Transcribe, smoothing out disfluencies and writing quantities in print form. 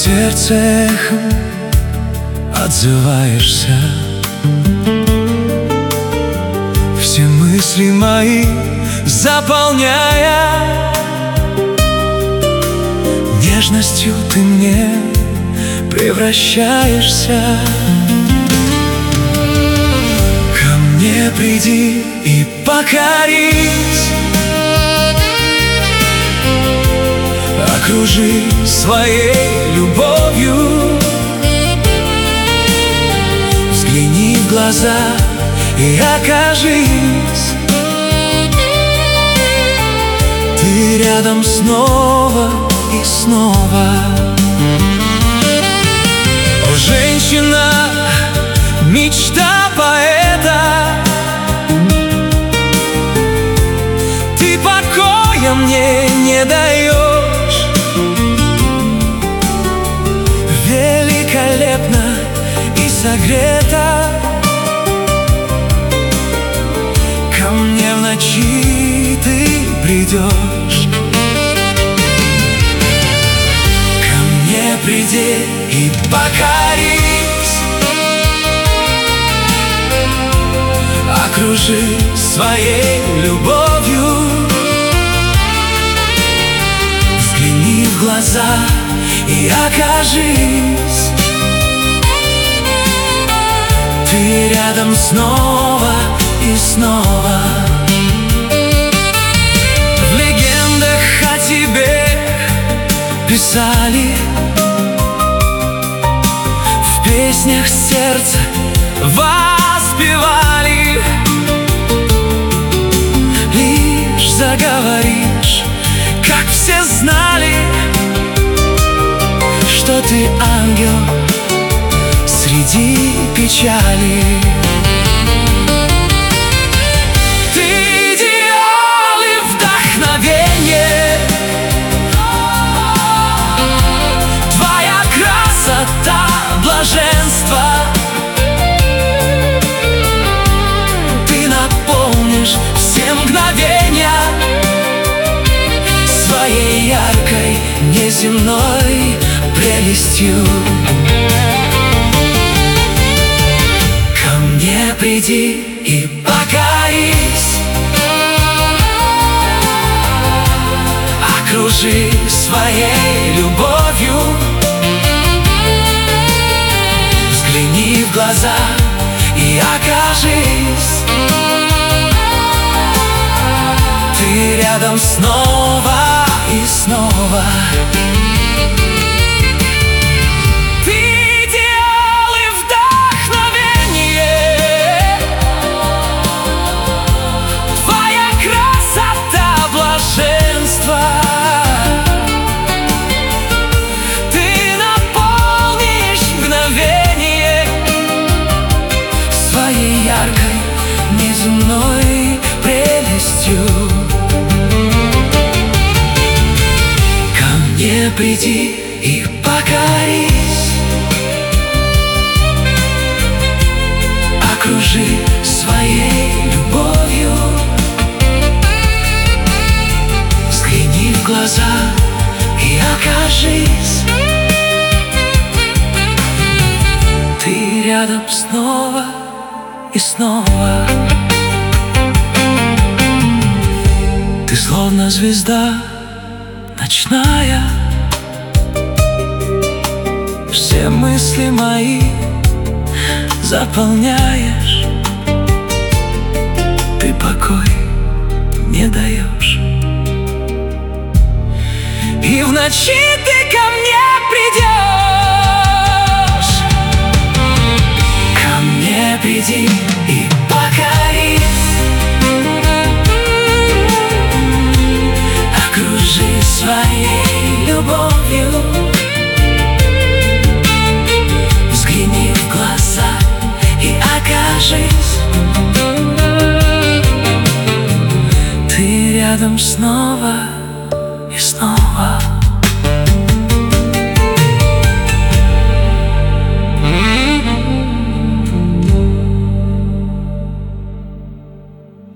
сердце эхом отзываешься. Все мысли мои заполняя, нежностью ты мне превращаешься. Ко мне приди и покорись, окружи своей любовью. Взгляни в глаза и окажись ты рядом снова и снова. О, женщина, мечта поэта, ты покоя мне не даешь. Великолепна и согрета, ко мне в ночи ты придешь. Ко мне приди и покорись, окружи своей любовью. Взгляни в глаза и окажись ты рядом снова и снова. В легендах о тебе писали, в песнях сердца воспевали. Лишь заговоришь, как все знали, что ты ангел среди печали. Ты идеал и вдохновение, твоя красота — блаженство. Ты наполнишь все мгновения своей яркой, неземной прелестью. Ко мне приди и покорись, окружи своей любовью. Взгляни в глаза и окажись ты рядом снова и снова. Яркой, неземной прелестью. Ко мне приди и покорись, окружи своей любовью. Взгляни в глаза и окажись ты рядом снова и снова. Ты словно звезда ночная, все мысли мои заполняешь. Ты покой не даешь, и в ночи ты ко мне придешь. Ко мне приди и покорись, окружи своей любовью. Взгляни в глаза и окажись ты рядом снова и снова.